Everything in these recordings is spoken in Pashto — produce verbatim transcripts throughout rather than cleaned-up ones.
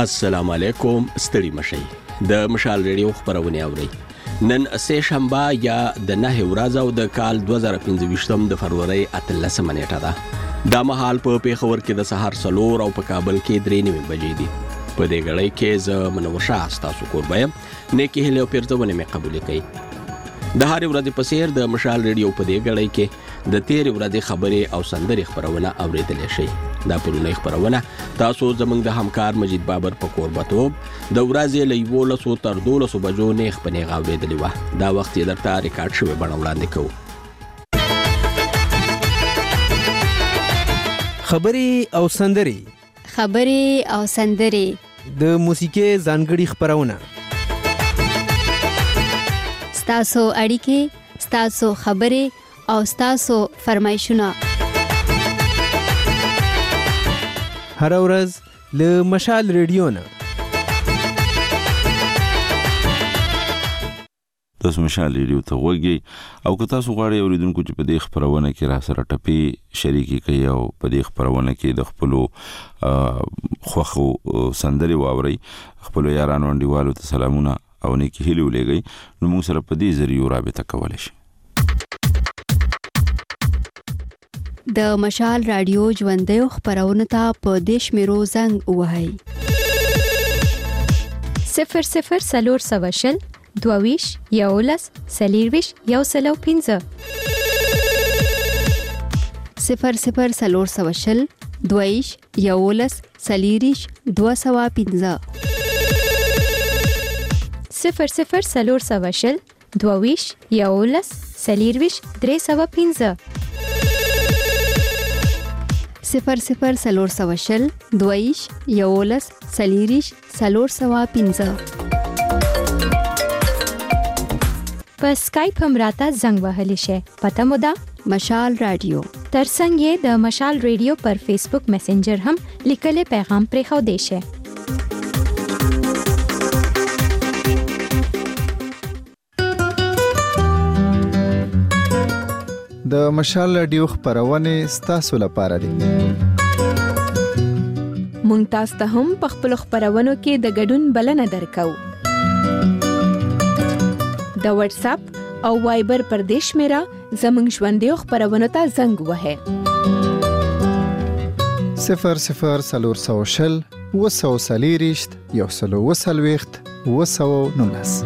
السلام علیکم. ستړي مشئ. د مشال ریډیو خبرونه اورئ. نن سه شنبه یا د نه ورځ او د کال دوه زره پنځه د فروری اتلسمه نیټه ده. دا مهال په پیښور کې د سهار سلور او په کابل کې درې نیمې بجې دي. په دې غړۍ کې ز منور شاه تاسو کوربایم نیکی هله پیرځونه مې قبول کړي. د هر ورځې په سیر د مشال ریډیو په دې غړۍ کې د تیر ورځې خبرې او سندري خبرونه اوریدل شي. دا پرونی خبرونه تاسو زمنګ د همکار مجید بابر په کوربتوب د ورځې له یولسو تر دولسو بجو نه خپنې غاوریدلې و. دا وخت یې درته ریکارډ شوی بڼه وړاندې کوو. خبرې او سندري خبرې او سندري د موسیقي ځانګړي خبرونه ستاسو اړیکې ستاسو خبرې او ستاسو فرمایشونه هر ورځ له مشال ریډیو نه. تاسو مشال ریډیو ته وګورئ او که تاسو غواړئ اوریدونکو چې په دې خبرونه کې را سره ټپي شریکي کوي او په دې خبرونه کې د خپل خوخو سندري واوري، خپل یارانو انډیوالو ته سلامونه او نیکی هیله ولېږئ، نو موږ سره په دې ذریعہ رابطه کولای شئ. د مشال رادیو ژوندۍ خبرونه ته په دیش میرو زنګ وهاي صفر صفر سلور سواشل دوویش یولس سلیرویش یو سلو پینزه صفر صفر سلور سواشل دوویش یولس سلیریش دو سوا پینزه صفر صفر سلور سواشل دوویش یولس سلیرویش درې سوا پینزه صفر صفر سلور سواشل دویش یولس سلیریش سلور سوا پینزه. په سکایپ هم راته زنګ وهلی شي. پته مو ده مشال رادیو. ترڅنګ یې د مشال ریډیو پر فیسبوک میسنجر هم لیکلي پیغام پرې خو دی شي. د مشال رادیو خبرونه ستاسو لپاره دي. مونږ تاسو ته هم په خپل خبرونو کې د ګډون بلنه درکو. د واتس اپ او وایبر پر دیش میرا زمنګ ژوندۍ خبرونو ته زنګ وهه صفر صفر سلور سواشل وسو سلیریشت یو سلو وسلويخت وسو نولس.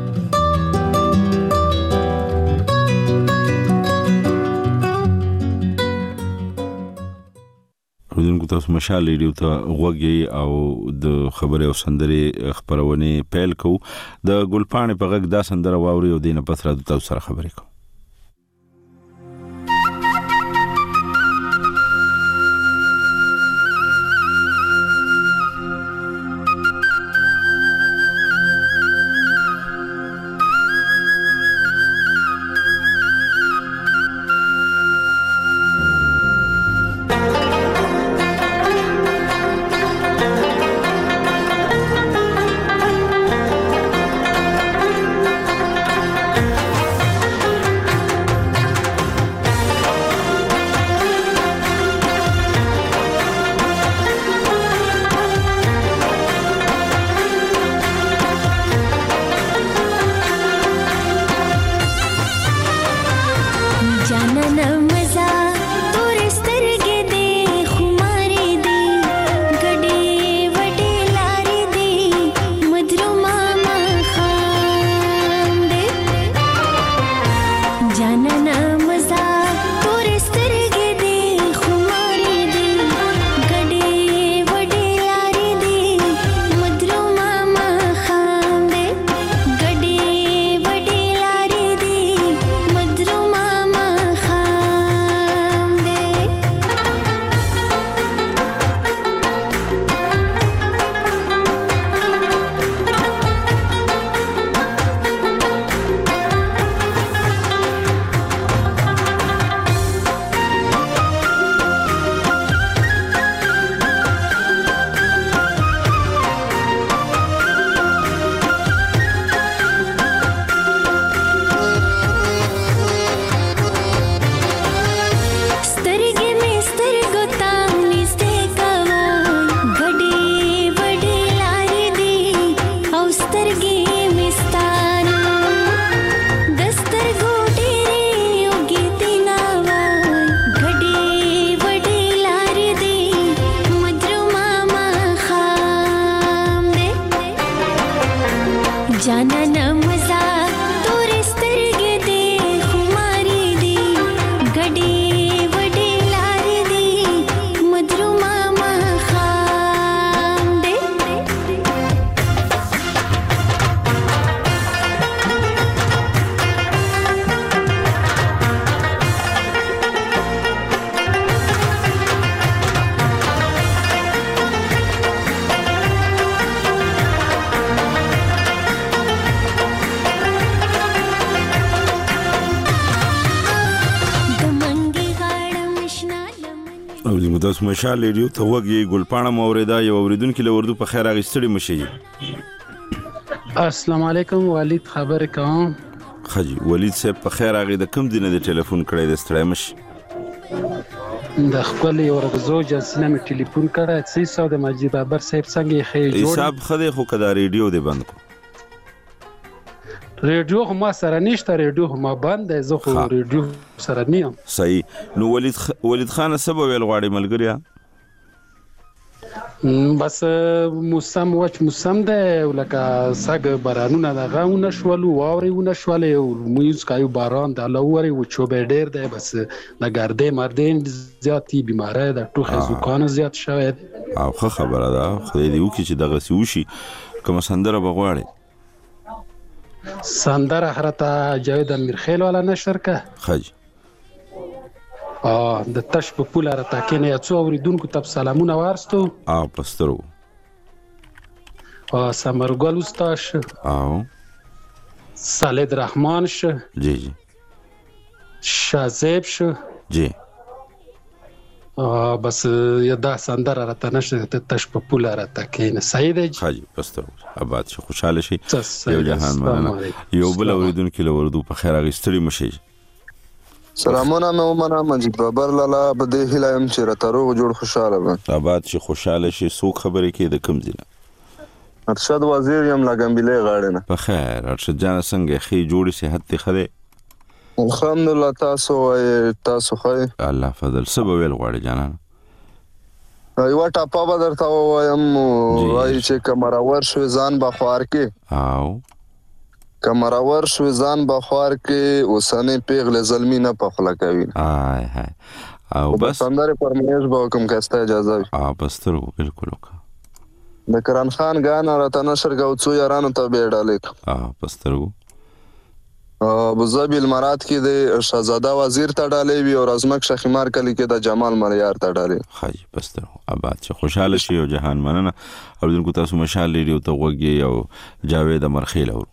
اوریدونکو تاسو مشال ریډیو ته وګورئ او د خبرې او سندري خبرونه پیل کوو. د ګلپاڼې په غږ دا سندره واوري او دینه پس را تاسو سره خبرې کوو. जाना न मजा तोरे स्तरगे दे खुमारी दी गडे वडे लारी दी मधुर मामा खाम दे او د مداس مشال ریډیو ته وګي ګلپاڼه موریدا یو اوریدونکو له وردو په خیر اغستړي مشي. السلام علیکم ولید خبر کوم. خجی ولید صاحب په خیر اغه د کم دینه د ټلیفون کړی د ستړی مش د خپل یو رغزو جنسینه می ټلیفون کړی څه سو د مجید بابر صاحب څنګه خې جوړ حساب خدای خو کدا ریډیو دی بند کو ریډیو هم سره نشته ریډیو هم بند دی زه خو ریډیو سره نیم صحیح. نو ولید خ... ولید خان سبا ویل غواړي ملګریا بس موسم وچ موسم ده ولکه سګ بارانونه دغه ونه شولو واوري ونه شولې موږ کایو باران د لوري و چوبې ډېر ده بس د ګردې مردین زیاتی بیماری د ټوخه زکان زیات شوی او خو خبره ده خدای دې وکړي چې دغه سوشي کوم سندره بغواړي سندره حرته جاوید امیرخیل والا نشر که خج اه د تش په پوله را تاکینه څو اوریدونکو تب سلامونه وارستو اه پسترو اه سمرګل استاد او سالد رحمان ش جی جی شازیب ش جی اه بس یدا سندره را تنش تش په پوله را تاکینه صحیح دی خج پسترو آباد شي خوشاله شي یو جهان مننه یو بل اوریدونکو له وردو په خیر اغستړي مشي. سلامونه مې ومنه مجید بابر لالا په دې هیله يم چې راته روغ جوړ خوشاله به آباد شي خوشاله شي څوک خبرې کې د کم ځینه ارشد وزیر یم لګمبلې غاړه نه په خیر ارشد جان څنګه خې جوړې صحت ته خره الحمدلله تاسو وای تاسو خې الله فضل سبا ویل غواړي جانان یو ټاپا به درته وایم وای چې کمراور شو ځان بخوار کې او کمراور شو ځان بخوار کې اوسنه پیغله زلمی نه پخلا کوي آی هاي او بس سندره پرمیش به کوم کسته اجازه وي ا پسترو بالکل وکا د کران خان غانا راته نشر غو څو یارانو ته بیړاله ا پسترو ابو ظبي الامارات کې د شهزاده وزیر ته ډالې وی او ازمک شخمار کلی کې د جمال ملیار ته ډالې خای پسترو آباد چې خوشاله شي او جهان مننه اوریدونکو تاسو مشال ریډیو ته وګي او جاوید امرخیل اور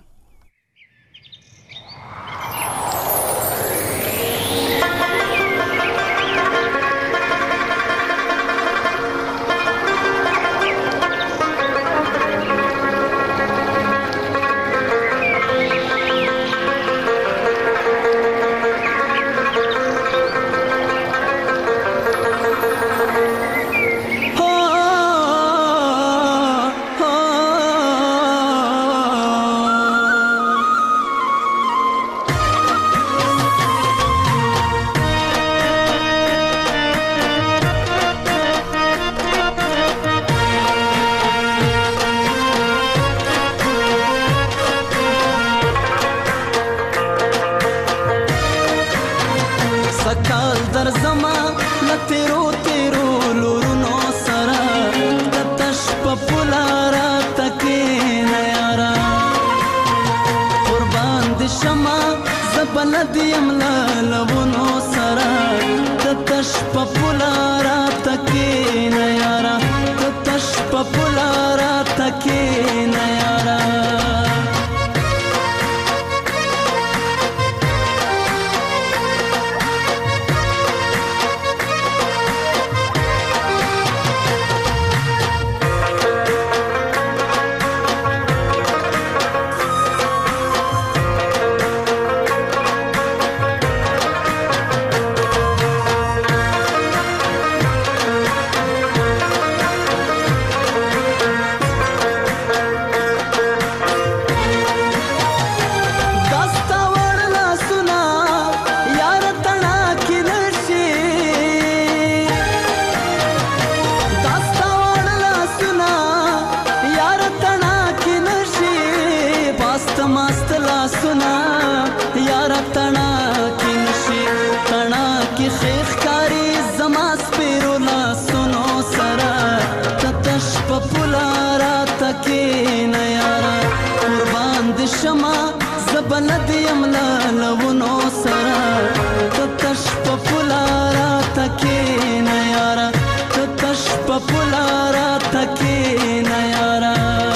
زبلد یملا لونو سرا تتش پپولارا تکین یارا تتش پپولارا تکین یارا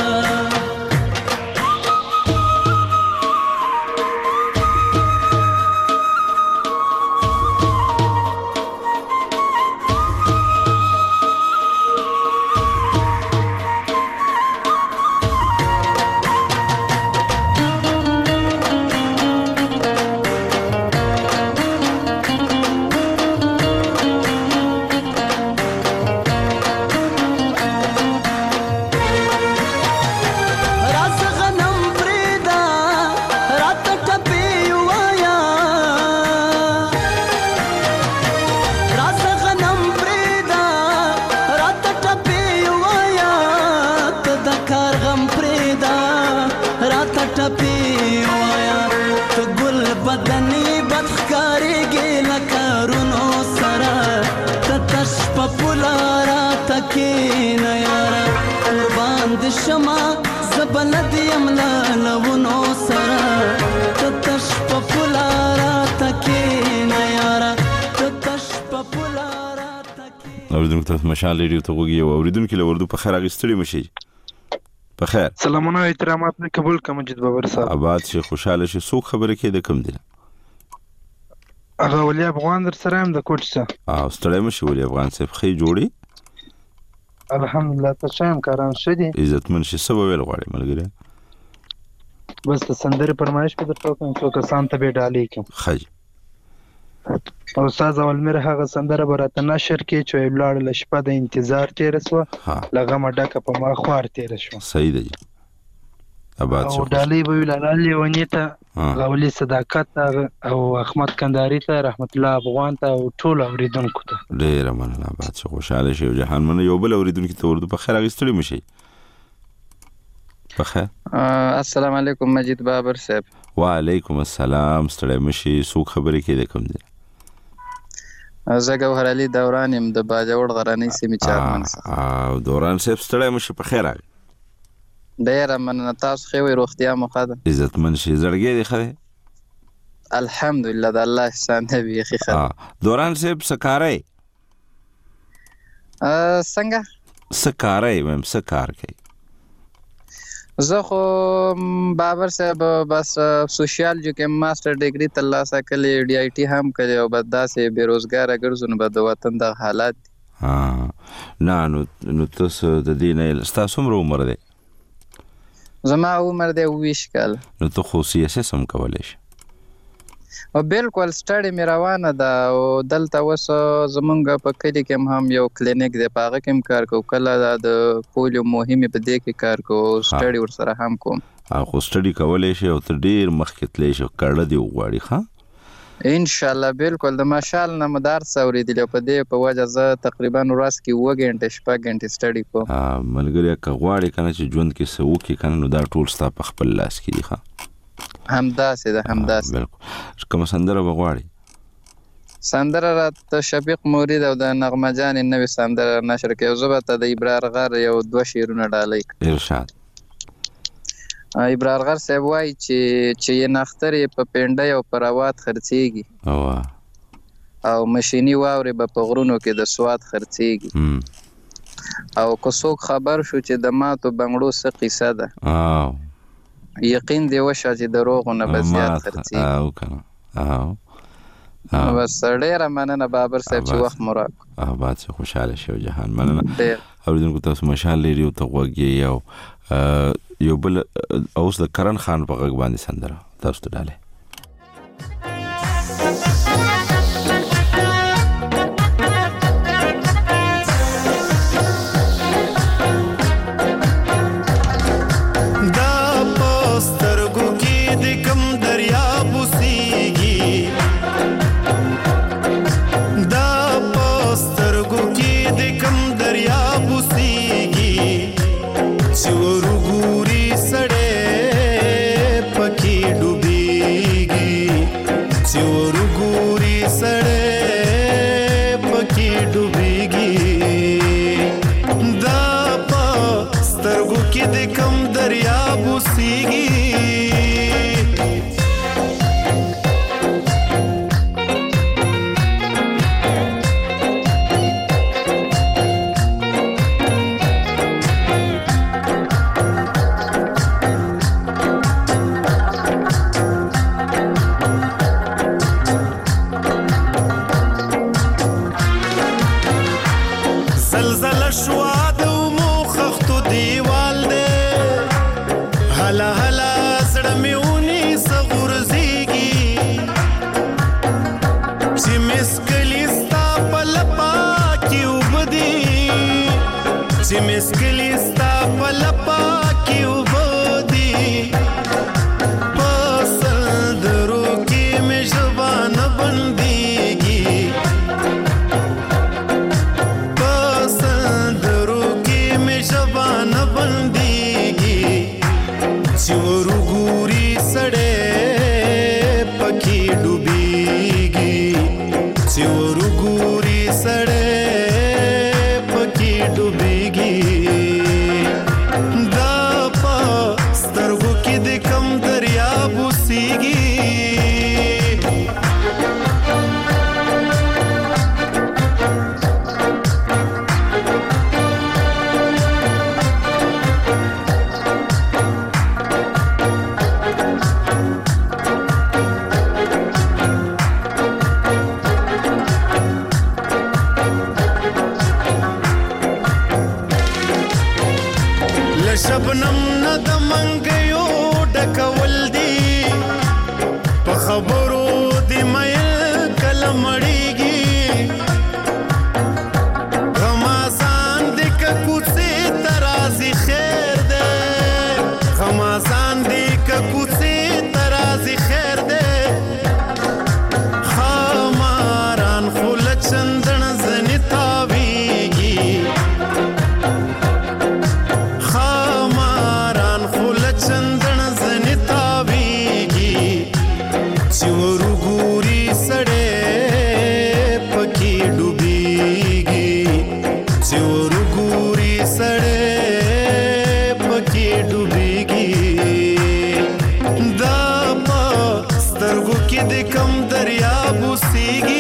شما زبلد یملا لونو سرا تتش پپولارا تکین یارا تتش پپولارا تکین اوریدونکو ته مشال ریډیو ته وګورئ او اوریدونکو له وردو په خیر اغستړي مشي په خیر سلامونه او احترامات مې قبول کړم مجید بابر صاحب آباد شي خوشاله شي څوک خبره کې د کم دي هغه ولي افغان در سره هم د کوټ څه او ستړی مشي ولي افغان صاحب خې جوړي الحمدلله ته شایم کاران شدي عزتمن شي سبا ویل غواړي ملګری بس ته سندري فرمایش په درته کوم څو کسان ته به ډالې کوم خج او استاد اول مر هغه سندره برات نشر کې چې ولاړ لشپه د انتظار تیر سو لغه مډکه په ما خوار تیر شو صحیح دی اباد شو او ډالې به ویلالې ونیته غولي صداقت او احمد کندهاری ته رحمت الله افغان ته او ټول اوریدونکو ته ډیر مننه اباد شو خوشاله شي جهان من یو بل اوریدونکو ته ورته په خیر اغستړي مشي په خیر السلام علیکم مجید بابر صاحب وعلیکم السلام ستړی مشي څوک خبرې کې د کوم دي زه ګوهر علي دوران يم د باجوړ غراني سیمې چارمن او دوران صاحب ستړی مشي په خیر راغی ډیر مننه تاسو خو وي روغتیا مو خاله عزتمن شي زړګي دی خو الحمدلله د الله احسان دی خو خاله دوران صاحب سکارای ا څنګه سکارای مم سکار کوي زه خو بابر صاحب بس سوشل جو کې ماستر ډیګري ترلاسه کړې ډي آی ټي هم کړې او بد داسې بیروزګار ګرځون به د وطن د حالات ها نه نو نو تاسو د دې نه تاسو عمر عمر دی زما عمر دی ویش کال نو ته خو سیاسي سم کولای شي او بالکل سټډي مې روانه ده او دلته وس زمونږ په کلی کې هم یو کلینیک دی پاغه کې کار کو کله د پولیو مهمه په دې کې کار کو سټډي ور سره هم کوم خو سټډي کولای شي او ته ډیر مخکې تللی شي کړه دی وغواړي ښا ان شاء الله بالکل د ماشال نه مدار څوري دی په دې په وجه زه تقریبا ورځ کې و غنټه شپه غنټه سټډي کوم ا ملګری که غواړي کنه چې ژوند کې سو کې کنه نو دا ټول ستا په خپل لاس کې دی ښا همداسې ده همداسې بالکل کوم سندره بغواړي سندره رات شفیق مورید او د نغمه جان نوې سندره نشر کې او زبته د ابرار غر یو دوه شیرونه ډالۍ ارشاد ابرار غر صاحب وای چې چې نختر په پنده او پروات خرڅيږي او او ماشيني واوري په غرونو کې د سواد خرڅيږي او کو څوک خبر شو چې د ماتو بنگړو څه قصه ده او یقین دی وشه چې دروغونه به زیات خرڅي او کنه او بس ډیر مننه بابر صاحب چې وخت مو راکو آباد څه خوشاله شو جهان مننه اوریدونکو تاسو مشال لري او ته وګي یو یو بل اوس د کرن خان په غږ باندې سندره تاسو ته ډاله هلا هلا سړه مې ونیسه غورځېږي چې مسکلي ستا په لپا کې اوبه دي چې مسکلي ستا په لپا کې اوبه دي په سندرو کې مې ژبه نه بندېږي په سندرو کې مې ژبه نه بندېږي چې ورګوري سړی پکې ډوبېږي چې ورګوري سړی پکې ډوبېږي دا په سترګو کې د کم دریاب اوسېږي شبنم نه د منګیو ډکول دي په خبرو د مې کله مړیږي غمازان د کوڅې ترازی خیر ده غمازان د کوڅې ترازی خیر ده خماران خل چندن زنی تاویږي چندن زنی تاویږي چې ورګوري سړی پکې ډوبېږي چې ورګوري سړی پکې ډوبېږي دا په سترګو کې د کم دریاب اوسېږي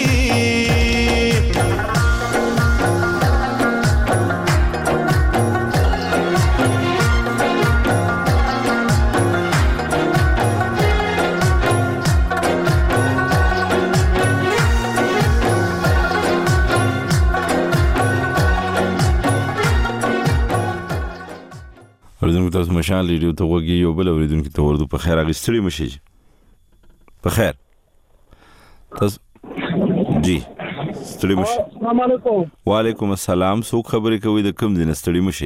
اوریدونکو تاسو مشال ریډیو ته وګورئ یو بل اوریدونکو ته ورته په خیر اغستړي مشي په خیر تاسو جی ستړي مشي السلام علیکم وعلیکم السلام سو خبرې کوي د کم دین ستړي مشي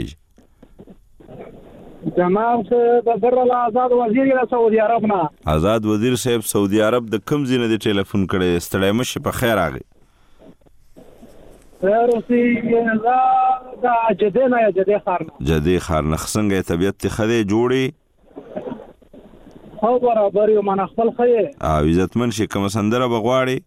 جناب سے بدر آزاد وزیر سعودي عرب نه آزاد وزیر صاحب سعودي عرب د کم زینه د ټلیفون کړي ستړي مشي په خیر اغه ورسي دا دا جدي نه جدي خارنه جدي خارنه څنګه طبيعت ته خدي جوړي او برابر یو من خپل خې او عزتمن شي کوم سندره بغواړي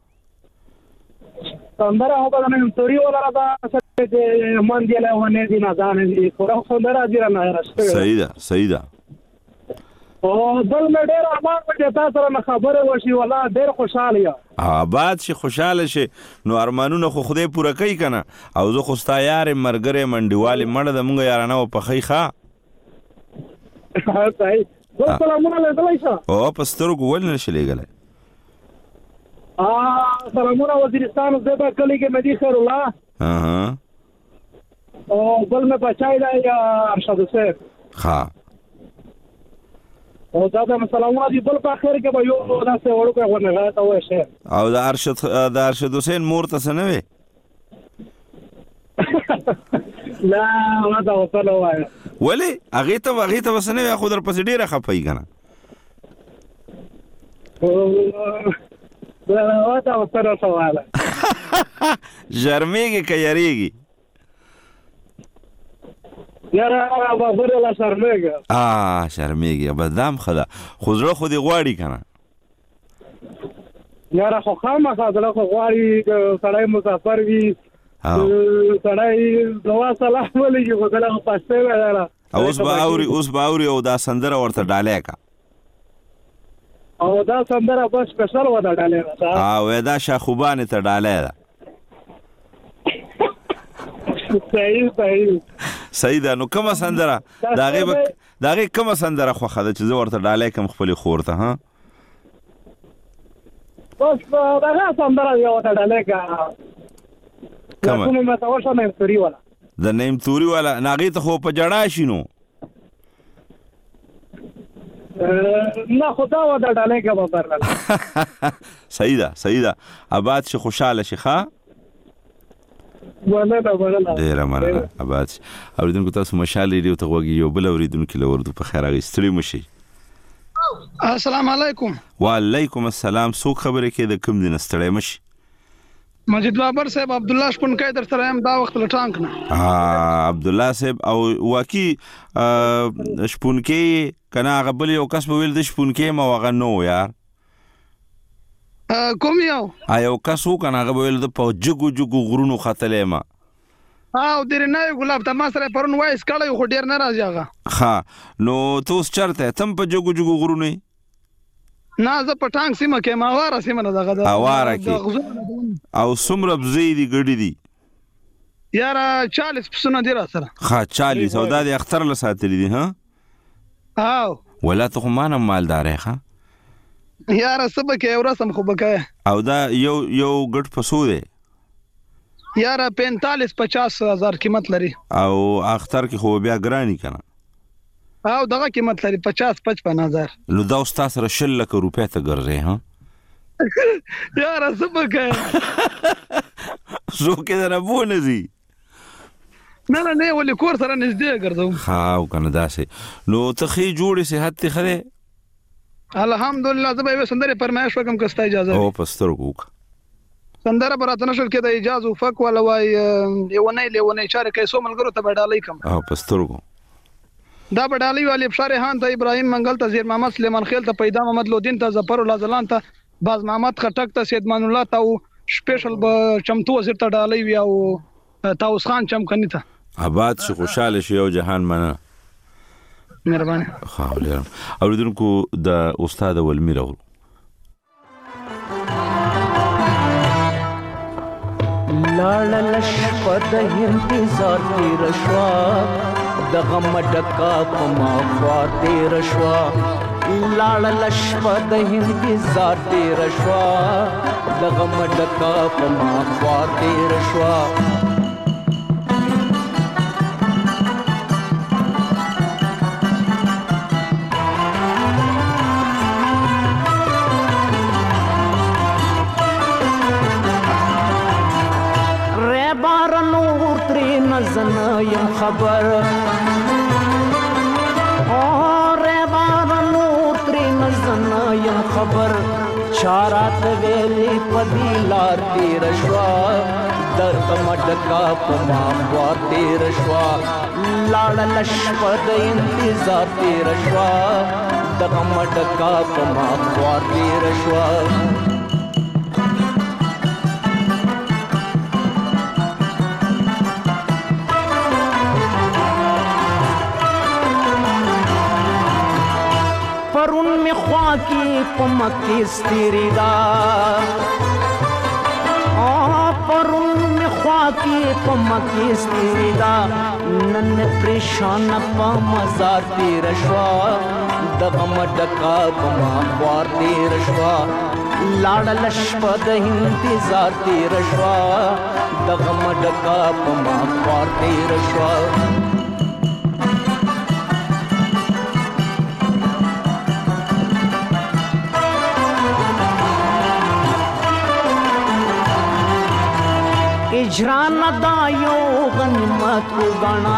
سندره هو بدل نه توري ولا دا چې من دی له ونه دي نه ځان دي خو سندره دي نه راځي صحیح ده صحیح ده او بل مې ډېر ارمان په تاسو سره خبره وشي ولا ډېر خوشاله یم آباد شي خوشاله شي نو ارمانونه خو خدای پوره کوي کنه او زه خو ستا یار مرګره منډیواله مړه د مونږ یارانه په خې ښا صحیح سلامونه لګلای شه او پستر ګول نشي لګلای ا سلامونه وزیرستان زبا کلی کې مدي خیر الله ها ها او بل مې بچای دا یا ارشد حسین ها او دا د سلامونه دی بل په خیر کې به یو داسې وړو کې ونه غاټه وای شه او د ارشد د ارشد حسین مور ته څه نه وي لا ما دا وصله وای ولی هغه ته هغه ته وسنه خو در پسې ډیره خپای کنه دا دا وصله سواله جرمېږي کيریږي یاره هغه بره لا شرمېږي اه شرمېږي بدام خدا خو زړه خو دې غواړي کنه یاره خو خامخا زړه خو غواړي سړی مسافر وي سړی دوا سلام ولګي خو دلته پاسته وایره اوس به اوري اوس به اوري او دا سندره ورته ډالې کا او دا سندره بس سپیشل و دا ډالې را اه وې دا شاخوبانه ته ډالې ده صحیح صحیح صحیح ده نو کومه سندره داغه داغه کومه سندره خو خاله چې زه ورته ډالې کم خپل خورته ها بس دا سندره یو ته ډالې کا کومه کومه متوشه نه توري ولا د نیم توري ولا ناغي ته خو په جړا شینو نه خدا و د ډالۍ کا برلاله صحیح ده صحیح ده آباد شي خوشاله شي ښا ولا نه ولا ډیر مننه آباد اوریدونکو تاسو مشال ریډیو ته وګورئ یو بل اوریدونکو لوردو په خیر غي ستړي مشي السلام علیکم وعلیکم السلام څوک خبرې کې د کوم دین ستړي مشي مجید بابر صاحب عبد الله شپونکای در سره هم دا وخت لټانک نه ها عبد الله صاحب او واقعي شپونکي کنا غبل یو کس په ویل د شپونکي ما وغه نو یار کوم یو ایو کسو کنا غبل د په جګو جګو غرونو خطلې ما او درې نه ګلاب ته ما سره پرون وایس کړه خو ډیر نه راځي هغه ها نو توس چرته تم په جګو جګو غرونو نه زه په ټانک سیمه کې ما واره سیمه نه دغه اواره کې او سمره بزې دي ګډې دي یاره چالیس پسونه دي را سره ها چالیس او دا د اختر له ساتلې دي ها او ولا ته خو مانه مالدار ښه یاره سبا کې یو رسم خو بکای او دا یو یو ګډ پسو دی یاره پینتالیس پچاس هزار قیمت لري او اختر کې خو بیا ګرانی کنه او دغه قیمت لري پچاس پچپن هزار نو دا استاد سره شل لک روپیا ته ګرځي ها یاره سبا کې زو کې نه بونه زی نه نه نه ولې کور سره نږدې ګرځم ها او کنه داسې نو ته خې جوړې صحت ته خره الحمدلله زه به سندره پرمایش وکم کستا اجازه او پستر کوک سندره برات نشل کې د اجازه فک ولا وای یو نه لیونه چاره کې سو ملګرو ته بدالای کم او پستر کو دا بدالای والی بشار خان ته ابراهيم منګل ته زیر محمد سليمان خیل ته پیدا محمد لودین ته ظفر الله زلان ته باز محمد خټک ته سید مان الله ته سپیشل چمتو وزیر ته ډالۍ وی او تاوس خان چمکنی ته آباد شي خوشاله شي او جهان مننه مهرباني خاولم اوریدونکو د استاد ولمیر اورو لاړ لشپد انتظار تیر شوا د غم ډکا په ما خوا تیر شوا لاړ لشپد انتظار تیر شوا د غم ډکا په ما خوا تیر شوا یم خبر اور بار نور تری نزن یم خبر چارات ویلی پدی لار تیر شوا درد مڈکا پما خوا تیر شوا لاړ لشپد انتظار تیر شوا درد مڈکا پما خوا تیر شوا پرون می خوا کی پمکی ستیری دا پرون می خوا کی پمکی ستیری دا نن پریشان پا مزار تیر شوا دغم ڈکا پما خوار تیر شوا لاړ لشپد انتظار تیر شوا دغم ڈکا پما خوار تیر شوا اجران دایو غنیمت گنا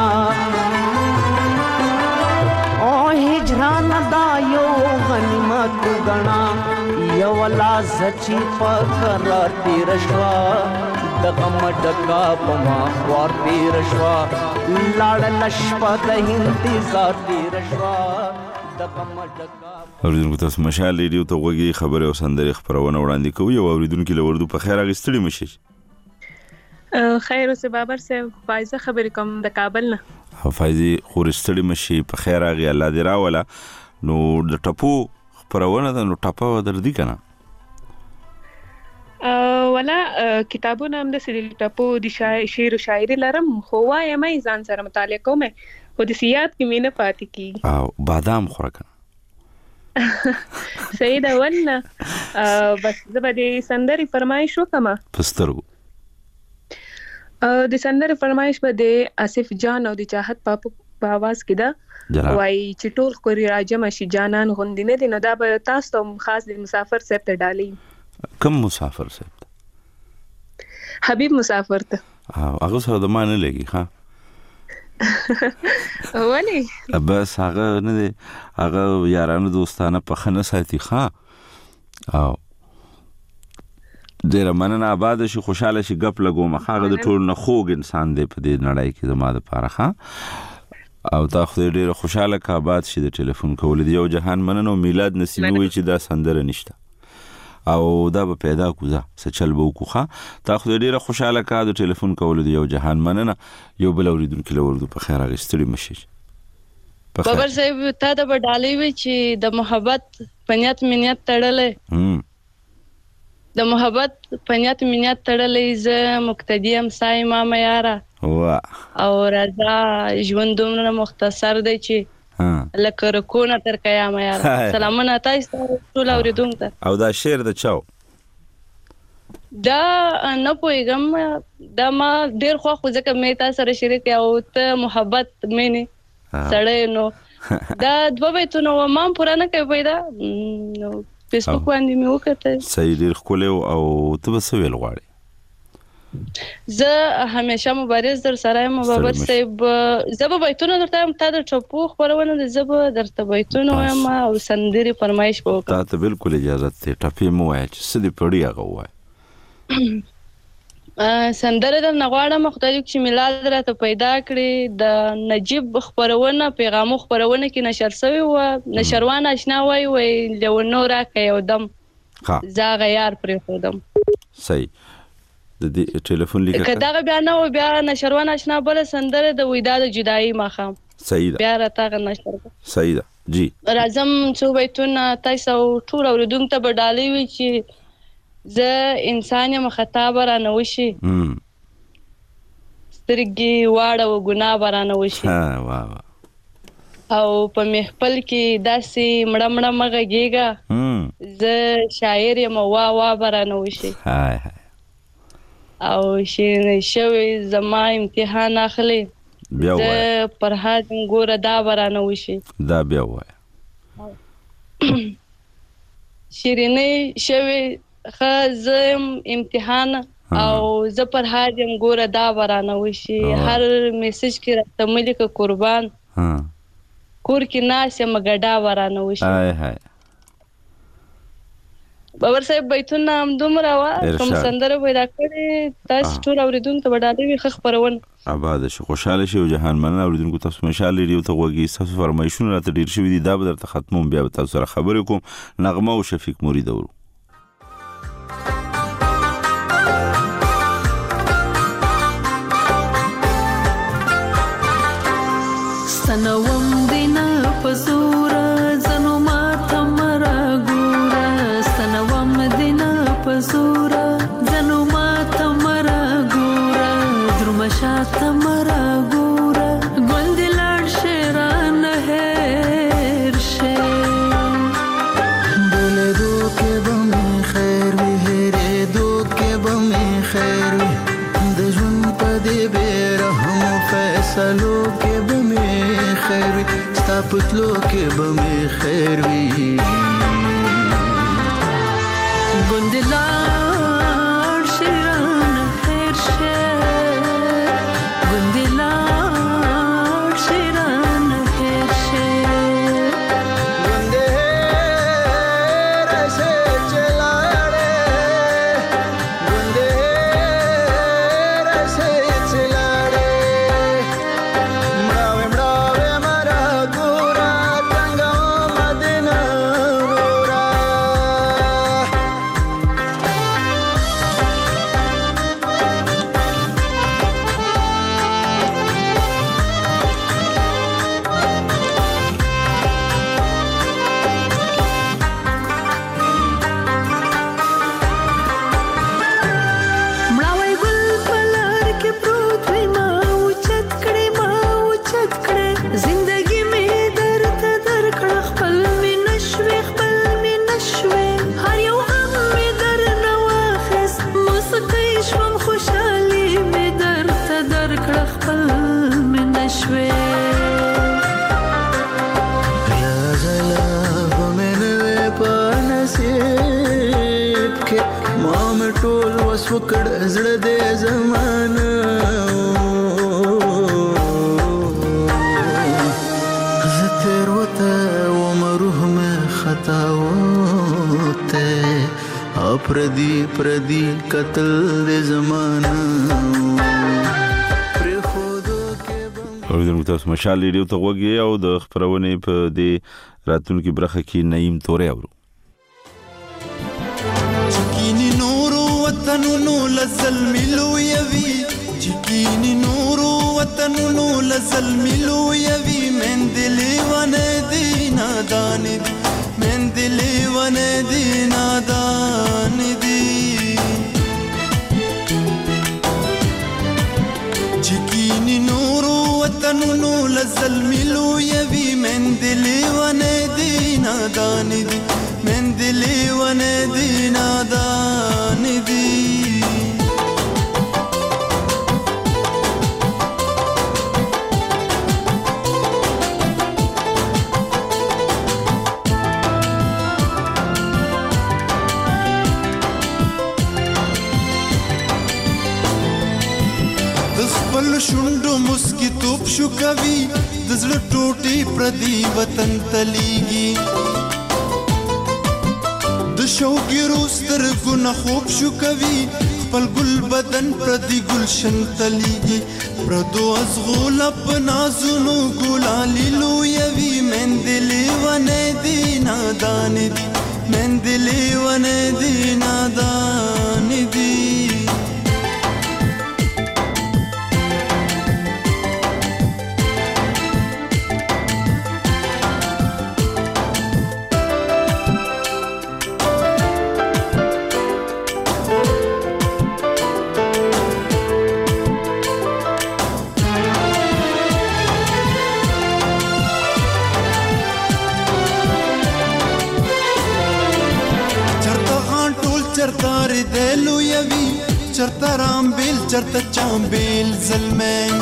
او هجران دایو غنیمت گنا یو لاز چی پکر تیر شوا دغم ډکا پما خوار تیر شوا لاړ لشپد انتظار تیر شوا دغم ډکا اوریدونکو تاسو مشال ریډیو ته وګورئ خبره او سندري خبرونه وړاندې کوي او اوریدونکو لوردو په خیر غستړي مشي خیر اوسه بابر صاحب فایزه خبرې کوم د کابل نه فایزه خورستړي مشي په خیر اغه الله دې راولا نو د ټپو خبرونه د نو ټپو دردي کنه ولا کتابونه هم د سری ټپو د شعر او شاعري لرم خو وایم ځان سره مطالعه کوم خو د سیات کې مینه پاتې کی او بادام خوراک سید اولنا بس زبدي سندري فرمایش وکما پسترو د سندرې فرمایش به د آصف جان او د چاحت پاپو په आवाज کې ده وای چې ټول خوري راجم شي جانان غوندې نه دي نو دا به تاسو ته خاص د مسافر صاحب ته ډالي. کوم مسافر صاحب؟ حبیب مسافر ته. هغه سره د ما نه لګي ها ولی بس هغه نه دی هغه یارانو دوستانه په خنه ساتي ها او ډیر مننه آباد شي خوشاله شي ګپ لګوم هغه د ټول نه خوږ انسان دی په دې نړۍ کې زما د پاره ها او تا خو ډیر خوشاله کا آباد شي د ټلیفون کول دی یو جهان مننه میلاد نسیمی وی چې دا سندره نشته او دا به پیدا کوزه سچل بو کوخه تا خو ډیر خوشاله کا د ټلیفون کول دی یو جهان مننه یو بل اوریدونکو لورو په خیر غستړي مشي بابر صاحب تا د بډالې وی چې د محبت پنیات منیت تړلې د محبت پنیات منیت تړلې ز مقتدیم سای ما میارا وا او رضا ژوند دومره مختصر دی چې لکه رکونه تر قیامه یاره. سلامونه تاسو ټول اوریدونکو ته. او دا شعر د چاو دا نه پوهیږم دا ما ډیر خو خو ځکه مې تاسو سره شریک او ته محبت مې نه سړی نو دا دوه بیتونه و ما پورا نه کوي پیدا نو فیسبوک باندې مې وکړه. صحیح ډیر خو او ته به څه ویل غواړې؟ زه همیشه مبارز در سره یم بابر صاحب زه به بیتونه درته یم تا د ټپو خپرونه د زه به درته بیتونه وایم او سندرې فرمایش به وکړم. تا ته بالکل اجازه ده ټپې مه وایه چې څه دې پړي هغه ووایه. سندره درنه غواړم خدای دې چې میلاد راته پیدا کړي د نجیب خپرونه پیغامو خپرونه کې نشر شوې وه نشروان اشنا وایي وایي لیونو راکړه یو دم زه هغه یار پرېښودم. صحیح د دې ټلیفون لیکه که دغه بیا نه و بیا نشروان اشنا بله سندره د وداد جدایي ماښام صحیح ده بیا راته هغه نشر کړه. صحیح ده جی راځم څو بیتونه تاسو ټول اورېدونکو ته به ډالۍ وي چې زه انسان یم خطا به رانه وشي سترګې واړه و ګناه به رانه وشي او په محفل کې داسې مړه مړه مه غږېږه زه شاعر یم وا وا به رانه وشي او شیرینۍ شوی زما امتحان اخلي زه پر حاجم ګوره دا به رانه وشي دا بیا ووایه شیرینۍ شوی ښه زه یم امتحان او زه پر حاجم ګوره دا به رانه وشي هر میسج کې راته مه لیکه قربان کور کې ناست یم ګډا به رانه وشي. بابر صاحب بیتونه همدومره وه کوم سندره پیدا کړې تاسو ټول اورېدونکو ته به ډالۍ وي ښه خپرونه اباده شي خوشحاله شي او جهان مننه اورېدونکو تاسو مشال ریډیو ته غوږی تاسو فرمایشونه راته ډیر شوي دي دا به درته ختموم بیا به تاسو سره خبرې کوم نغمه او شفیق مرید اورو. سنوم دینا پزورا زنو ماته مرا ګوره سنوم دینا پزورا زنو ماته مرا ګوره درم شاته مرا ګوره ګوند لاړ شیران هر شه بوله دو کې به خیر وي هره دو کې به خیر وي د ژوند په دې بیرحم فیصلو کې به خیر وي ستا پتلو کې به مې خیر وي ګوند لاړ شیران هر شه ګوند لاړ شیران هر شه ګوند هر شه چلاړې ګوند هر شه چلاړې مړاوې مړاوې مرا ګورا څنګه مدینه واپس وکړ زړه دې زمانه زه تیر وته وم روح مې خطا وته پردي پردي قتل دې زمانه اوریدونکو تاسو مشال ریډیو ته وګورئ او د خبرونې په دې راتلونکي برخه کې نعیم تورې اورو چکینی نورو وطنونو لزلم لویوي چکینی نورو وطنونو لزلم لویوي من دلی ونه دی نادان دی من دلی ونه دی نادان دی چکینی نورو وطنونو لزلم لویوي من دلی ونه دی نادان دی من دلی ونه دی نادان دی خپل شونډو مسکی توپ شو کوي د زړه ټوټې پردي وطن تليږي د شوګیرو سترګو نه خوب شو کوي خپل ګل بدن پردي ګلشن تليږي پردو ازغول په نازونو ګلالي لویوي من دلی ونه دی نادان دی من دلی ونه دی نادان دی دلو یوی چرتا رامبیل چرتا چامبیل زلمین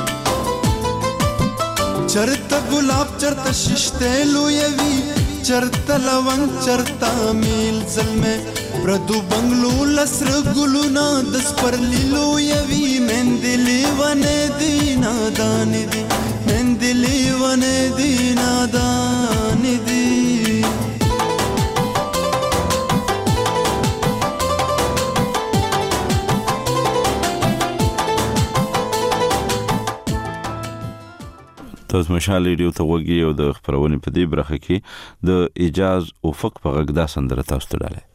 چرتا گلاب چرتا ششتیلو یوی چرتا لونگ چرتا میل زلمین پردو بنگلو لسر گلونا دس پر لیلو یوی من دلی ونه دی نادان دی من دلی ونه دی نادان دی تاسو مشال ریډیو ته وګورئ او د خبرونې په دې برخه کې د اجاز افق په غږ دا سندره تاسو ته ډاله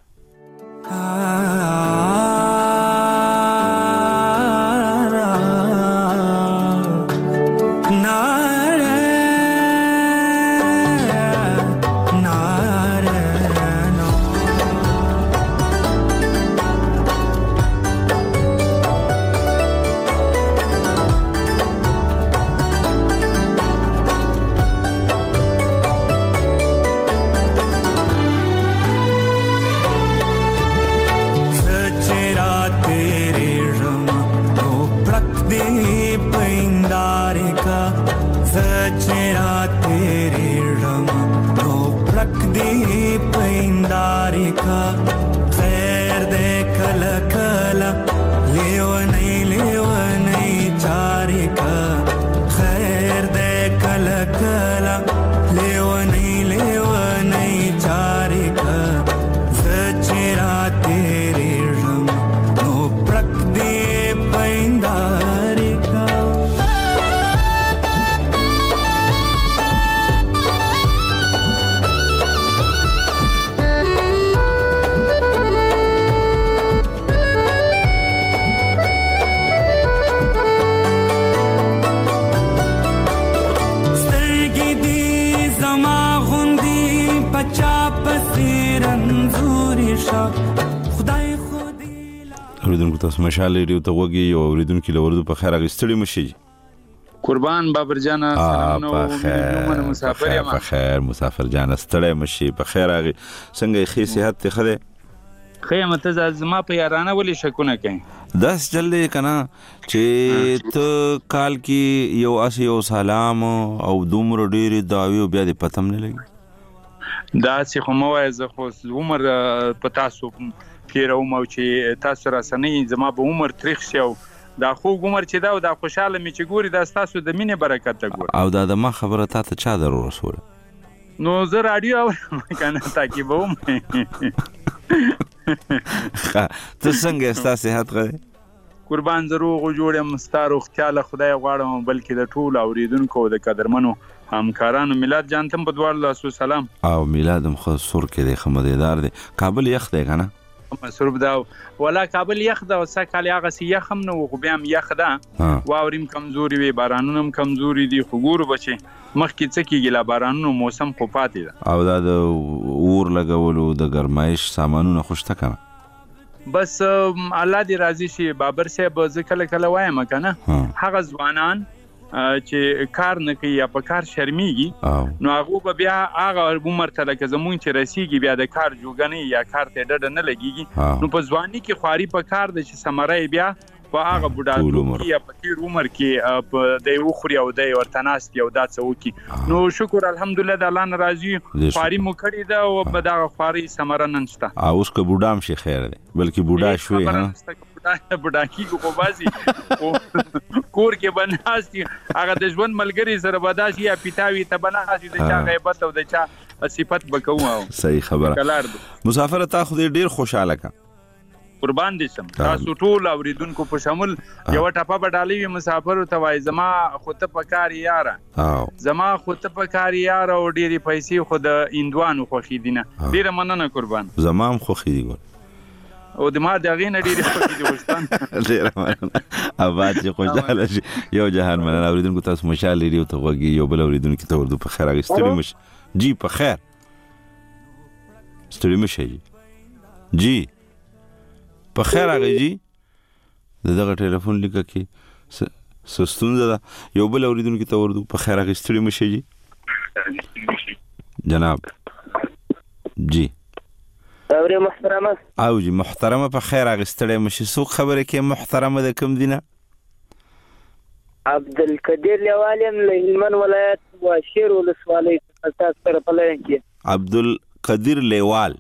تاسو مشال ریډیو ته وګورئ او اوریدونکو لوردو په خیر اغستړي مشي قربان بابر جان سلام نو موږ مسافر یم په خیر مسافر جان ستړي مشي په خیر اغي څنګه خې صحت ته خله خیمه ته زما په یارانه ولې شکونه کوي داس جلدی کنا چې ته کال کې یو اس یو سلام او دومره ډېری داوی بیا دې پتم نه لګي دا چې خو مو وای زه خو عمر په تاسو تیروم او چې تاسو راسنۍ زما به عمر تریخ شي او دا خوږ عمر چې دا او دا خوشاله مې چې ګوري دا ستاسو د مینې برکت ته ګوري. او دا د ما خبره تا ته چا در ورسوله؟ نو زه راډیو اورم کنه تعقیبوم. ته څنګه ستا صحت ښه دی؟ قربان زه روغ و جوړ یم، ستا روغتیا له خدای غواړم بلکې د ټولو اورېدونکو د قدرمنو همکارانو. میلاد جان ته په دواړو لاسو سلام. او میلاد هم ښه سور کې دی، ښه مزېدار دی. کابل یخ دی که نه؟ مصروف ده ولا کابل یخ ده او سږ کال هغسې یخ هم نه و خو بیا هم یخ ده، واورې هم کمزوري وي، بارانونه هم کمزوري دي. خو ګورو بچې مخکې څه کېږي، لا بارانونو موسم خو پاتې ده. او دا د اور لګولو د ګرمایش سامانونه خو شته که نه؟ بس الله دې راضي شي بابر صاحب، زه کله کله وایم که نه هغه ځوانان چې کار نه کوي یا په کار شرمیږي نو هغو به بیا هغه عمر ته لکه زمونږ چې رسیږي بیا د کار جوګنې یا کار ته ډډه نه لګېږي، نو په ځواني کې خواري په کار ده چې ثمره یې بیا په هغه بوډاتوب کې یا په تېر عمر کې دی وخوري او دی ورته ناست وي او دا څه وکړي. نو شکر الحمدلله د الله نه راضي خواري مو کړې ده او په دغه خوارۍ ثمره نن شته. اوس که بوډا هم شي خیر دی، بلکې بوډا شوې بوډا کېږو خو باسي کور کې به ناست وي، هغه د ژوند ملګري سره به داسې یا پیتاوي ته به ناست وي، د چا غیبت او د چا صفت به کوو. صحیح خبره. مسافره تا خو دې ډېر خوشحاله که قربان دې شم. تاسو ټول اوریدونکو په شمول یوه ټپه به ډالۍ وي مسافرو ته وایي زما خو ته په کار یاره، زما خو ته په کار یاره او ډېرې پیسې خو د هندوانو خوښې دي نه. ډېره مننه قربان. زما هم خوښې دي ګل او د ما د هغې نه ډېرې خوښې دي وشتان. ډېره مننه. اباد چې خوشحاله شي. یو جهان مننه. اوریدونکو تاسو مشال لري او ته غوږ یو بل اوریدونکي ته اردو په خیر اخیستلي مشه جی په خیر ستړي مشه جی جی په خیر هغه جی د دغه ټلیفون لیکه کې څه ستونزه ده. یو بل اورېدونکي ته وردو په خیر هغه ستړي مشه جی جناب جی اورې محترمه او جی محترمه په خیر هغه ستړی مشه. څوک خبرې کوي محترمه د کوم دینه؟ عبدالقدیر لیوال یم له هلمند ولایت واشیر ولسوالۍ څخه تاسو سره په لاین کې. عبدالقدیر لیوال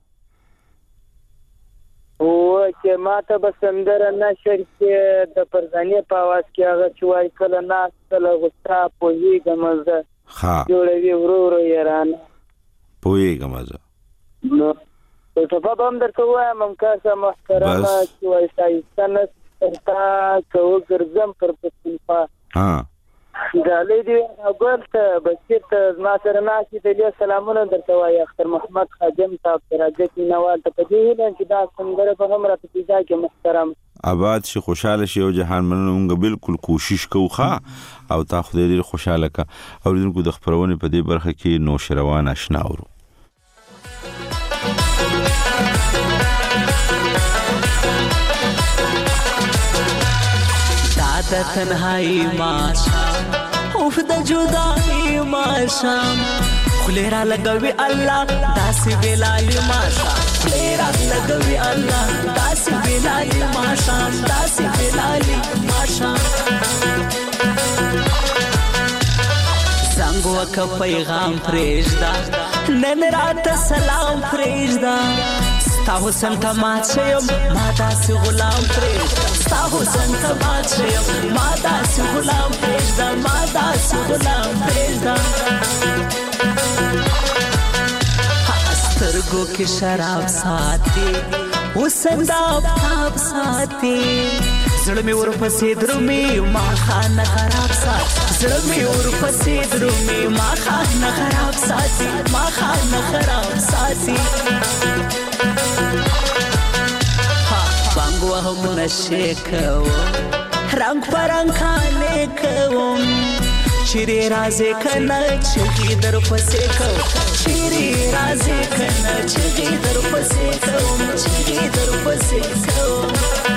او چې ما ته به سندره نشر کې د پرزانې په آواز کې هغه چې وایي کله ناست کله غوسه پوهېږم زه جوړوي ورو ورو یارانه پوهېږم زه. نو ټپه به هم درته ووایم همکاسه محترمه چې وایي ښایسته نس تا که وګرځم پر پښتونخوا ډالۍ دې ګل ته بشیر ته زما سره ناست دي ډېر سلامونه درته وایي. اختر محمد خادم ته عبدالرزاق مینوال ته په دې هیله چې دا سندره به هم راته پیدا کړي محترم. آباد شي خوشحاله شي او جهان مننه. مونږ بالکل کوشش کوو ښه او تا خدای ډېر خوشحاله که. اورېدونکو د خپرونې په دې برخه کې نوشروان اشنا اورو. د تنهایی ماشام اوف د جدائی ماشام خلی را لګوي الله داسې ویلای ماشام خلی را لګوي الله داسې ویلای ماشام داسې ویلای ماشام زنګ وک پیغام پرېږدا نن رات سلام پرېږدا ستا حسن ته مات شیم ما داسې غلام پرېږدا ستا حسن ته مات شیم ما داسې غلام پرېږدا ما داسې غلام پرېږدا سترګو کې شراب ساتي حسن دا آفتاب ساتي زړه مې ورپسې درومي ما خانه خراب ساتي زړه مې ورپسې درومي ما خانه خراب ساتي ما خانه خراب ساتي بانګ وهم نشې کوم رنګ پرنګ خانې کوم چیرې رازې کنه چغې در پسې کوم چیرې رازې کنه چغې در پسې کوم چغې در پسې کوم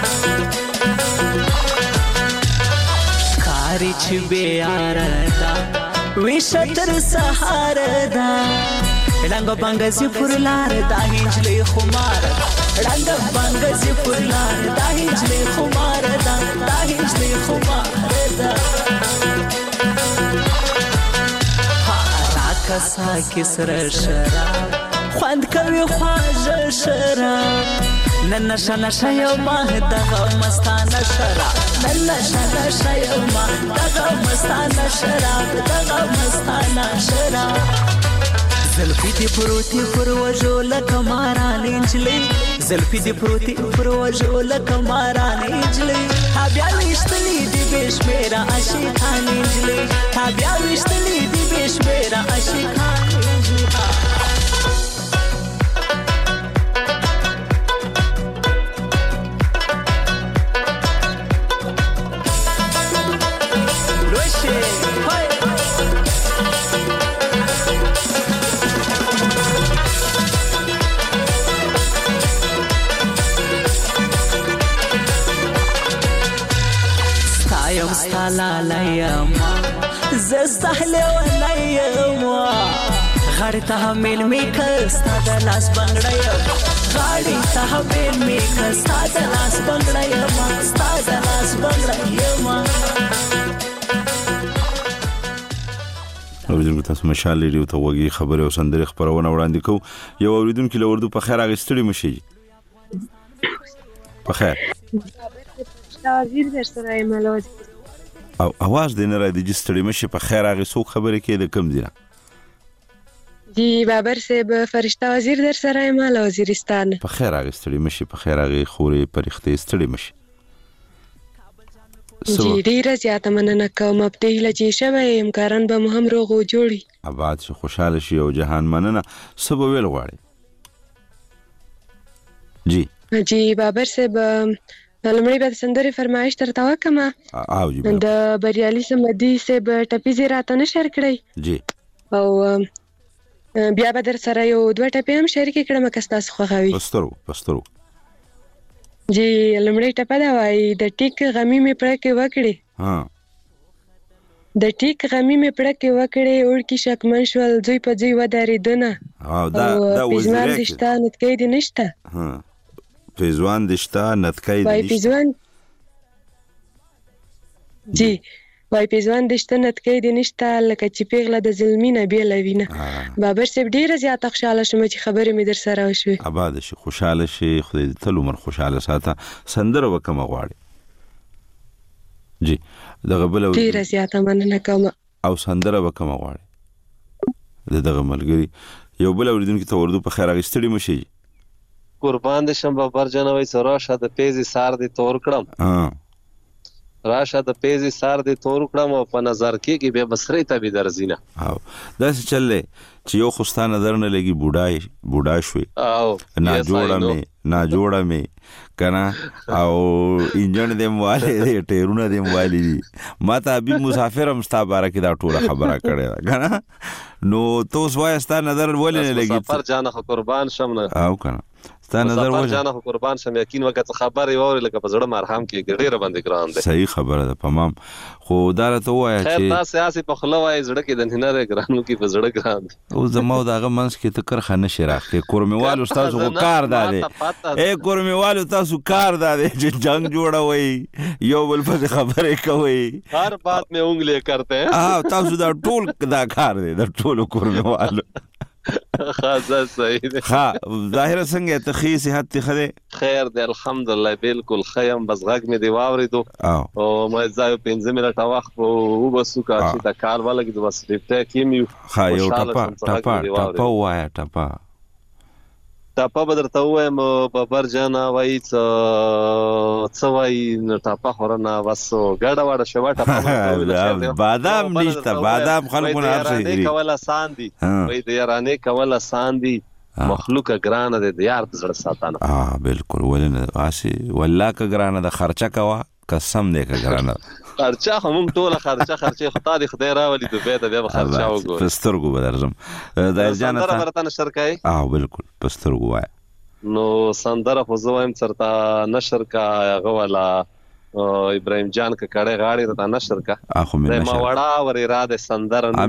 ښکاري چې بېیاره ده ویشه تر سهاره ده ړنګه بنګزي پر لار دا هنجلۍ خماره ده ړنګه بنګزي پر لار دا هنجلۍ خماره ده دا هنجلۍ خماره ده راکسا کې سره شراب خوند کوي خواږه شراب نن نشه نشه یو ما دغه مستانه شراب نن نشه نشه یو ما دغه مستانه شراب دغه مستانه شراب زلفی دی پروتی پر وجو لکه ماران انجلی زلفی دی پروتی پر وجو لکه ماران انجلی تا بیا وشتلی دی بشمیره عاشقان انجلی تا بیا وشتلی دی بشمیره عاشقان انجلی لا لا يما زستحلي ولا يما غاړي ته مل میکس تا د لاس بنگړی غاړي ته مل میکس تا د لاس بنگړی ما تا د لاس بنگړی ما اوریدونکو تاسو مشال لري ته وګي خبره او سندري خبرونه وړاندې کو یو اوریدونکو له وردو په خیر اغستړي مشي په خیر وزیر در سره ملوز او आवाज دینه را دي جستړي مشي په خیر هغه څوک خبره کې د کم دینه جی بابر صاحب فرشتہ وزیر در سره مال وزیرستان په خیر هغه ستړي مشي په خیر هغه خوري پرختې ستړي مشي جی ډیر زیاته مننه کوم په دې لچې شوی امکاران به مهم روغو جوړي آباد شي خوشاله شي او جهان مننه سبا ویل غواړي جی جی بابر صاحب لمړی به سندري فرمایش ترته وکم او جی د بریالي سمدي صاحب ټپي زیراته نشر کړی جی او بیا به در سره یو دوه ټپي هم شریک کړم که تاسو خوښوي پسترو پسترو جی لمړی ټپه دا وای د ټیک غمی می پړه کې وکړي ها د ټیک غمی می پړه کې وکړي اور کی شکمن شول زوی په زوی وداري دنه او دا دا وزیر دشته نتکې دي نشته ها پیزوان دشته نتکې دي وای پیزوان جی وای پیزوان دشته نتکې دي نشته لکه چې پیغله د ظلمینه بیلوینه بابر صاحب ډیره زیاته خوشاله شوم چې خبرې مې در سره وشوي آباد شي خوشاله شي خدای دې تل عمر خوشاله ساته سندره وکم غواړي جی دغه بل ډیره زیاته مننه کوم او سندره وکم غواړي دغه ملګری یو بل اوریدونکو ته ورده په خیر اغستړي مشي قربان دې شم بابر جنوي سراشه د پیزي سار دې تور کړم ها راشه د پیزي سار دې تور کړم او په نظر کې کې به بصری ته به درزینه او دا څه چلې چې یو خوستا نظر نه لګي بوډای بوډا شوي او نا جوړه مې نا جوړه مې کنه او انجن دې مواله دې ټیرونه دې مواله دي ما ته ابي مسافر هم ستا بارا کې دا ټوله خبره کړې کنه نو تو سوایستا نظر ولې نه لګي مسافر جانه قربان شم نه او کنه ستا نظر ولې جانه قربان شم یقین وکړه خبرې ووري لکه په زړه مرهم کې ډېر باندې ګران دي صحیح خبره ده تمام خو دا راته وایي چې خیر تاسو سیاسي په خله وایي زړه کې د نه ګرانو کې په زړه ګران او زمو داغه منس کې ته کرخه نشي راخته کورمیوالو تاسو کار داده اے کورمیوالو تاسو کار داده چې جنگ جوړوي یو بل په خبره کوي هر بات میں انګلی کرتے ہیں اه تاسو دا ټول دا کار دی دا ټول کورمیوالو خاصه صحیح ده ها ظاهر څنګه ته خې صحت ته خره خیر دی الحمدلله بالکل خیم بس غږ مې دی واورېدو او مې ځای پنځه منټه وخت او بسو کا چې دا کار ولګي د بس لپټه کې مې ها یو ټپا ټپا ټپا وایا ټپا ټپا بدرته وایم بابر جانا وای څه څه وای ټپا خورنا وسو ګډه وړه شوا ټپا بادام نشته بادام خلکو نه ارسي کوله ساندي وای د یارانه کوله ساندي مخلوق ګرانه د یار زړه ساتانه اه بالکل ولنه واسي والله ک ګرانه د خرچه کوا قسم دې ک ګرانه خرچه هم ټوله خرچه خرچه خدای دې خدای راولي د بیت بیا خرچه وګور پسترګو بدرزم د ارجانه سندره ورته نشر کای اه بالکل پسترګو وای نو سندره خو زوایم چرتا نشر کا غوالا ابراهيم جان ک کړه غاړي ته نشر کا اخو مې نشر ما وړا ور اراده سندره نو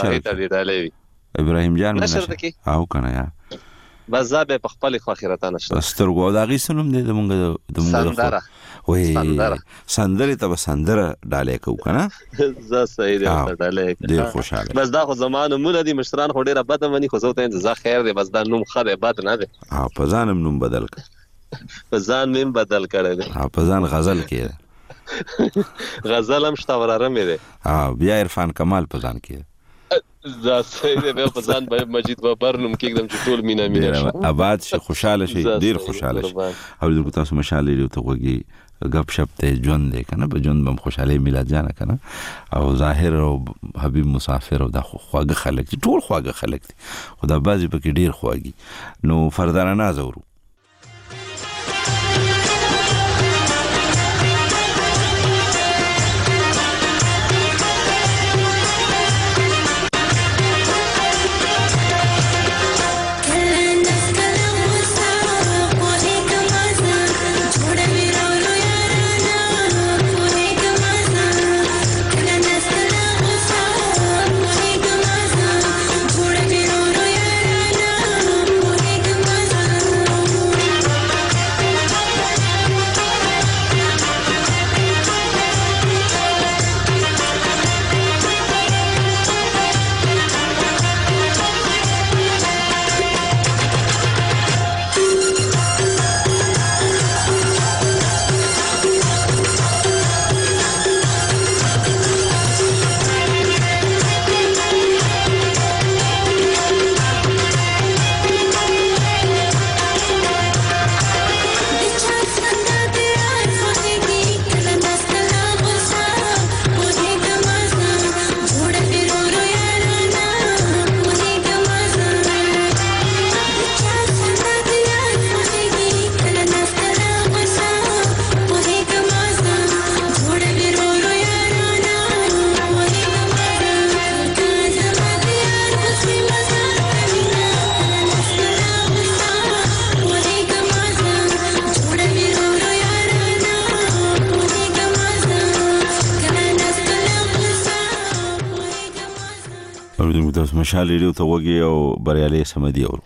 ابراهيم جان نشر او کنه یا بس زابه په خپل خو اخرته نشر پسترګو دا غي سنوم دې د مونږ د مونږ سندره وای سندره ته سندره ډالې کو کنه ز صحیح دی ډالې ډیر خوشاله بس دا خو زمانه مول دي مشران خو ډیره بد مني خو زه ته انتظار خیر دی بس دا نوم خره بد نه دی ها په ځانم نوم بدل ک په ځان مې بدل کړی دی. په ځان غزل کې غزل هم شته وراره مې دی. بیا عرفان کمال په ځان کې دا صحیح دی. بیا په ځان به مجید بابر نوم کېږدم چې ټول مینا مینا شي، آباد شي، خوشحاله شي، ډېر خوشحاله شي. اورېدونکو تاسو مشال لري ته غوږی غپ شپ ته ژوند دی که نه، په ژوند به هم خوشحالۍ میلاد جانه که نه، او ظاهر او حبیب مسافر او دا خواږه خلک دي، ټول خواږه خلک دي، خو دا بعضې پکې ډېر خواږي. نو فردانه ناز اورو. مشال ریډیو ته وږي او بریالي سمدي اورو.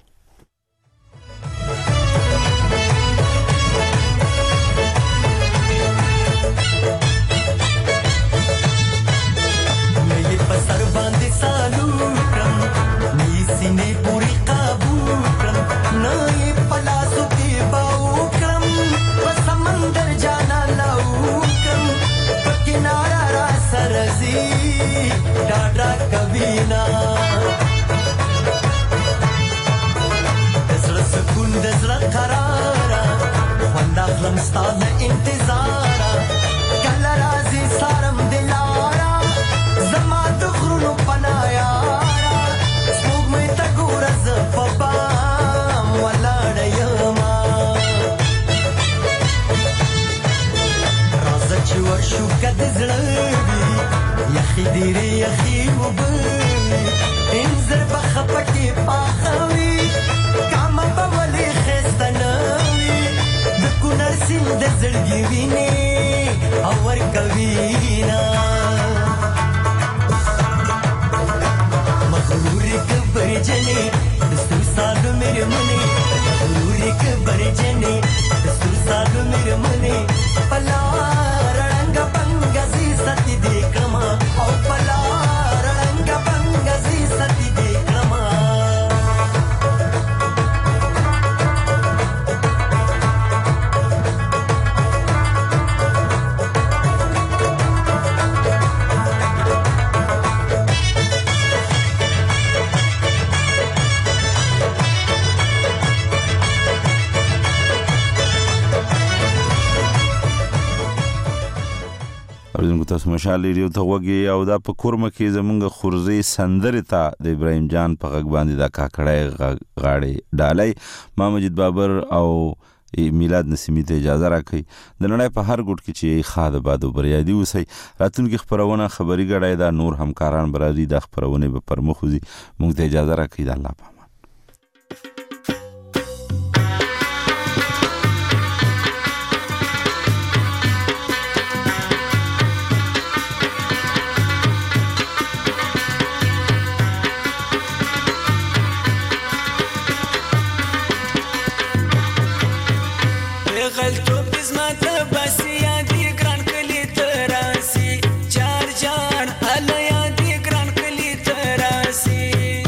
تاسو مشال ریډیو ته وږي او دا په کورمه کې زمونږ خورزي سندرې ته د ابراهیم جان په غږ باندې دا کاکړی غاړې ډالۍ. ما مجید بابر او میلاد نسیمی ته اجازه راکړئ. د نړۍ په هر ګوټ کې چې ښاد باد او بریادي اوسئ. راتلونکي خپرونه خبري ګړی دا نور همکاران به راځي، دا خپرونې به پر مخ وځي. موږ ته اجازه راکړئ. د الله په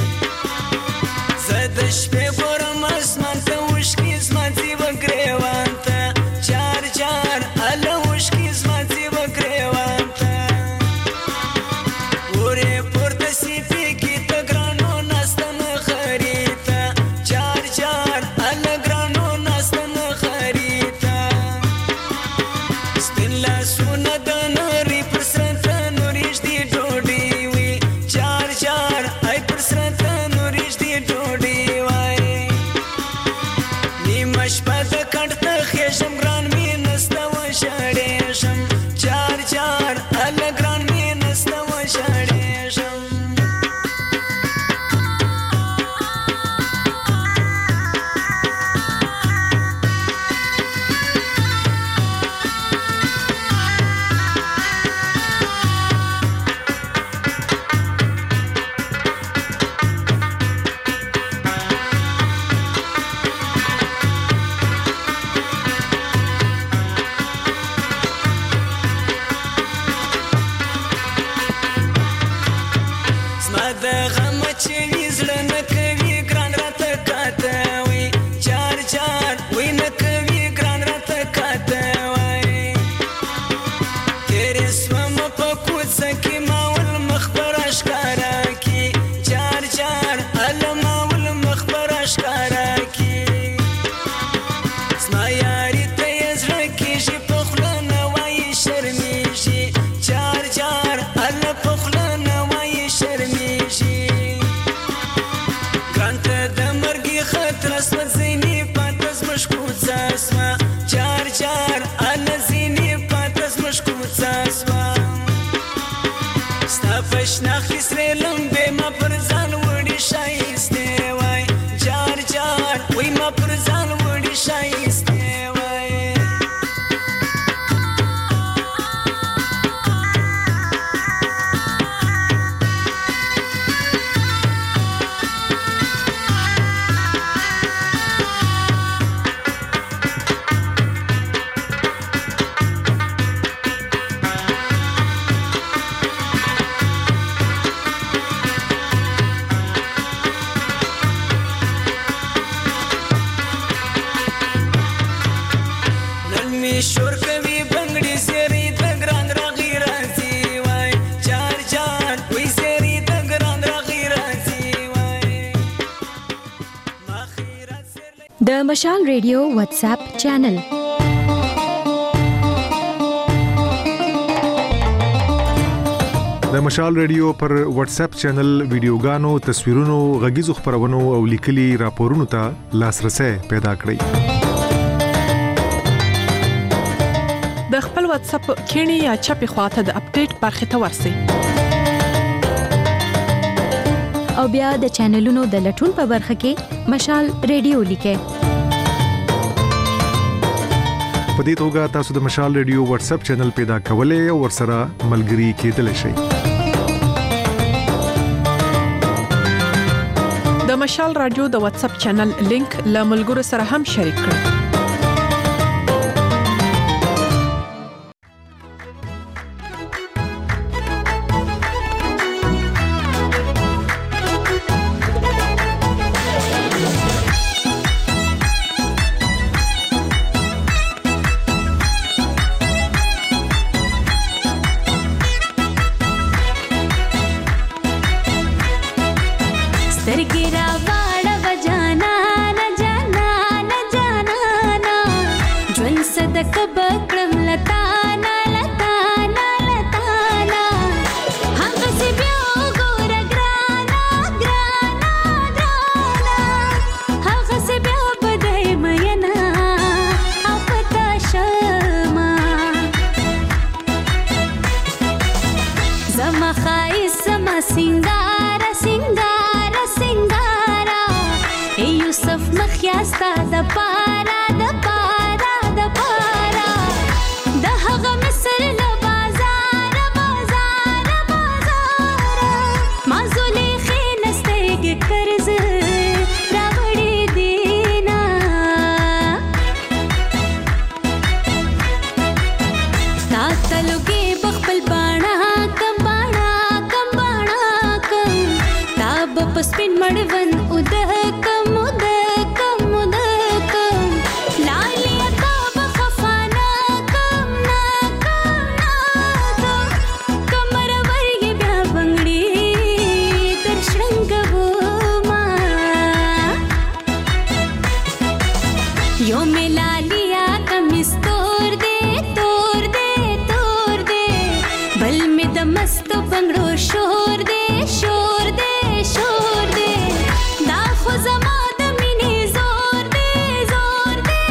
شپې پرم اسمان ته وشکې زما ځي وګریوان شپه د کټ ته خېشم ګران مې نسته وشړېږم چار چار هله ګران مې نسته وشړېږم د مشال ریډیو واتس اپ چینل د مشال ریډیو پر واتس اپ چینل ویډیوګانو تصویرونو غږیزو خبرونو او لیکلي راپورونو ته لاسرسي پیدا کړئ د خپل واتس اپ کینی یا چپی خواته د اپډیټ برخه ته ورسئ او بیا د چینلونو د لټون په برخه کې مشال ریډیو لیکئ په دې توګه تاسو د مشال ریډیو واتس اپ چینل پیدا کولای او ورسره ملګري کېدلی شئ د مشال رادیو د واتس اپ چینل لینک له ملګرو سره هم شریک کړئ زما د مینې زور دې زور دې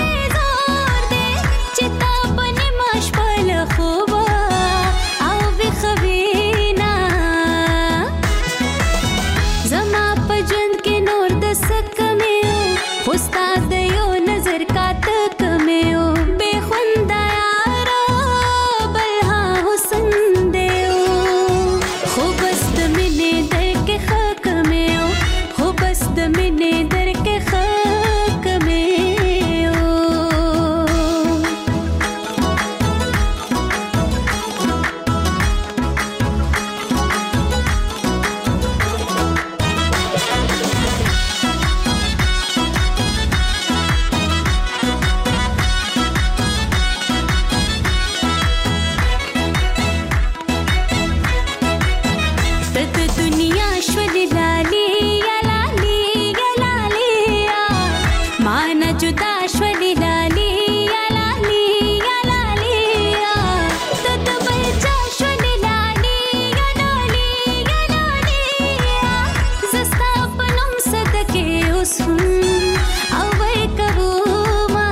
رانه جدا شولې لالي یا لالي یا لالي ته د بل چا شولې لالي یا لالي یا لالي زه ستا په نوم صدقې اوس هم اوی کومه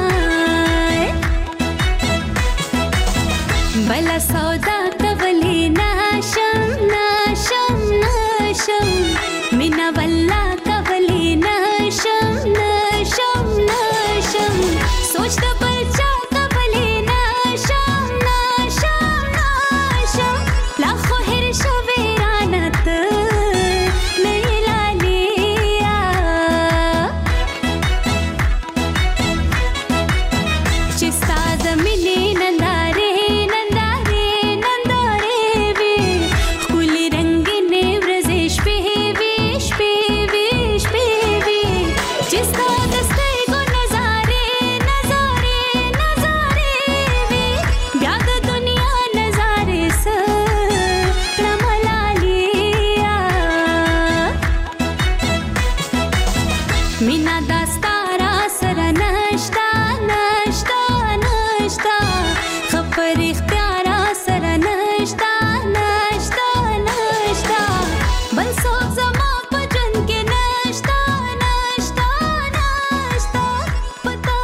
بله سودا کولی نشم نشم نشم مینه والله کولی نشم نشم نشم سوچ د بل چا کولی نشم نشم نشم لا خو هر شوې رانه ته نه لالیا چې ستا د مینې نندارې نندارې نندارې وي ښکلې رنګینې ورځې شپې وي شپې وي شپې وي چې ستا د سترګو نظارې نظارې نظارې وي بیا د دنیا نظارې څه کړم لالیا مینا دا ستا را سره نشته نشته نشته ښه پر اختیار سره نشته نشته نشته بل څوک زما په ژوند کې نشته نشته نشته پتا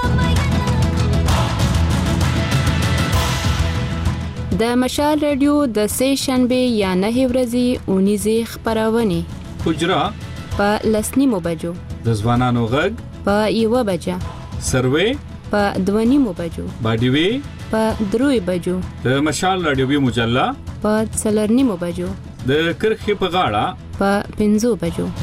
د مشال رادیو د سه شنبه یا نه ورځې اونیزه خبرونه حجرا په لسنیمو بجو د ځوانانو غږ په یو بجه سروې په دونیمو بجو باډیوي په دروي بجو د مشال رادیوي مجله په څلرنیمو بجو د کرخې په غاړه په پنځو بجو